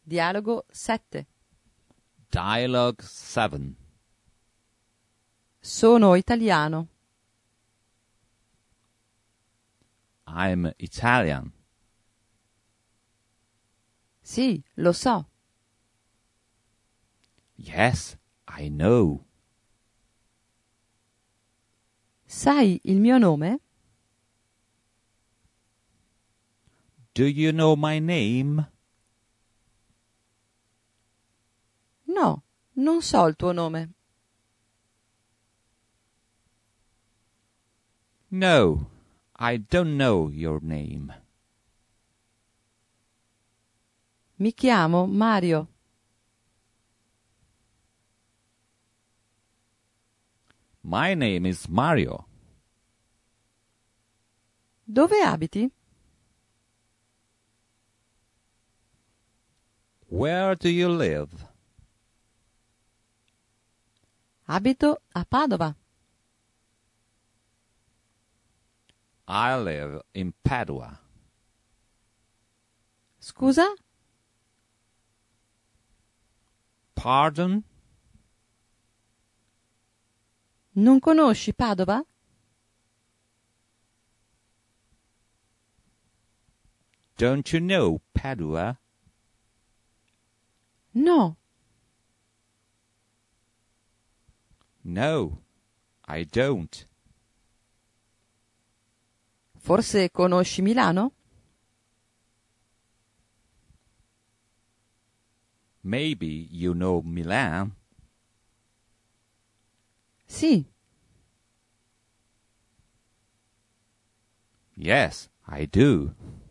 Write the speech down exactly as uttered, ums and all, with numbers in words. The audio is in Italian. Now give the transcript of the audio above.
Dialogo sette. Dialogue seven. Sono italiano. I'm Italian. Sì, lo so. Yes, I know. Sai il mio nome? Do you know my name? No, non so il tuo nome. No, I don't know your name. Mi chiamo Mario. My name is Mario. Dove abiti? Where do you live? Abito a Padova. I live in Padua. Scusa? Pardon? Non conosci Padova? Don't you know Padua? No. No, I don't. Forse conosci Milano? Maybe you know Milan? Sì. Yes, I do.